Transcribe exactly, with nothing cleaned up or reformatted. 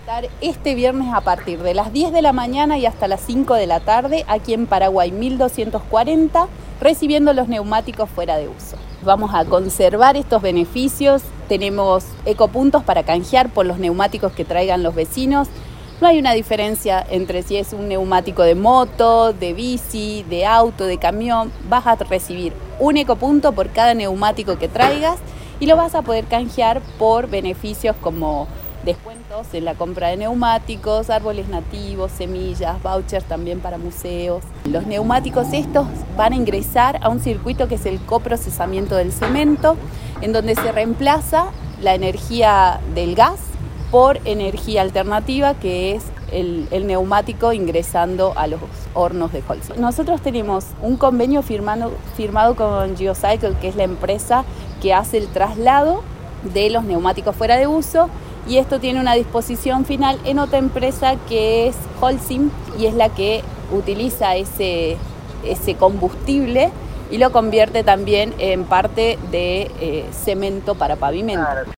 estar este viernes a partir de las diez de la mañana y hasta las cinco de la tarde aquí en Paraguay mil doscientos cuarenta, recibiendo los neumáticos fuera de uso. Vamos a conservar estos beneficios, tenemos ecopuntos para canjear por los neumáticos que traigan los vecinos. No hay una diferencia entre si es un neumático de moto, de bici, de auto, de camión. Vas a recibir un ecopunto por cada neumático que traigas y lo vas a poder canjear por beneficios como descuentos en la compra de neumáticos, árboles nativos, semillas, vouchers también para museos. Los neumáticos estos van a ingresar a un circuito que es el coprocesamiento del cemento, en donde se reemplaza la energía del gas por energía alternativa, que es el, el neumático ingresando a los hornos de Holcim. Nosotros tenemos un convenio firmado, firmado con Geocycle, que es la empresa que hace el traslado de los neumáticos fuera de uso, y esto tiene una disposición final en otra empresa que es Holcim, y es la que utiliza ese, ese combustible y lo convierte también en parte de eh, cemento para pavimento.